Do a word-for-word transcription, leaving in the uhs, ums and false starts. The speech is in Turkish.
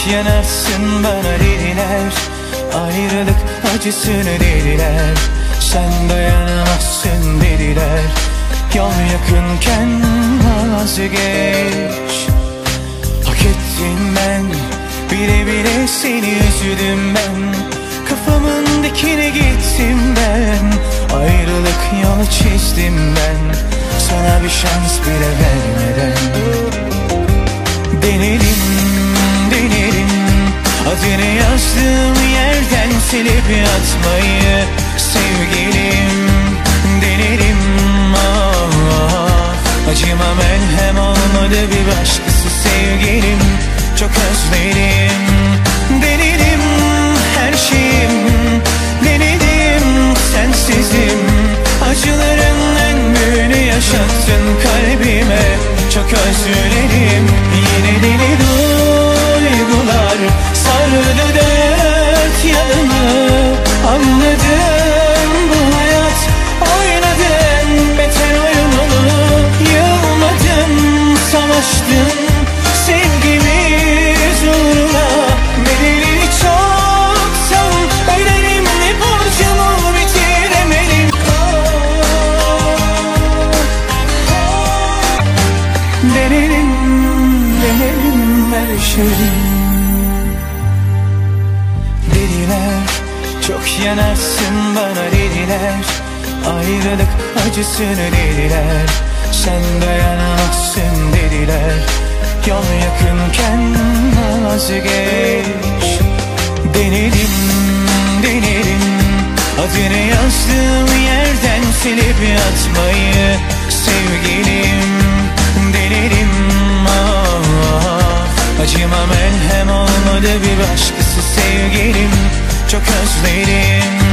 yanarsın bana dediler, ayrılık acısını dediler, sen dayanamazsın dediler. Yol yakınken vazgeç. Hak ettim ben, bile bile seni üzüldüm ben. Kafamın dikine gittim ben, ayrılık yolu çizdim ben, sana bir şans bile vermeden. Denerim, denerim adını yazdığım yerden silip atmayı, sevgilim. Denerim, ah, ah. Acıma merhem olmadı bir başkası sevgilim, çok özledim. Denerim her şeyim, denedim sensizim. Acıların en büyüğünü yaşattın kalbime, çok özledim. Yine deli duygular sardı dört yanımı, anladım bu hayat oynadın beter oyununu. Yılmadım, savaştım sevgimiz uğruna. Bedelini çoktan öderim, ne borcumu bitiremedim. Denerim, denerim her şeyi. Dediler, çok yanarsın bana dediler, ayrılık acısını dediler, sen dayanamazsın dediler. Yol yakınken vazgeç. Denedim, denedim adını yazdığım yerden silip atmayı, sevgilim. Denedim, ah, ah. Acıma merhem olmadı bir başkası sevgilim, çok özledim.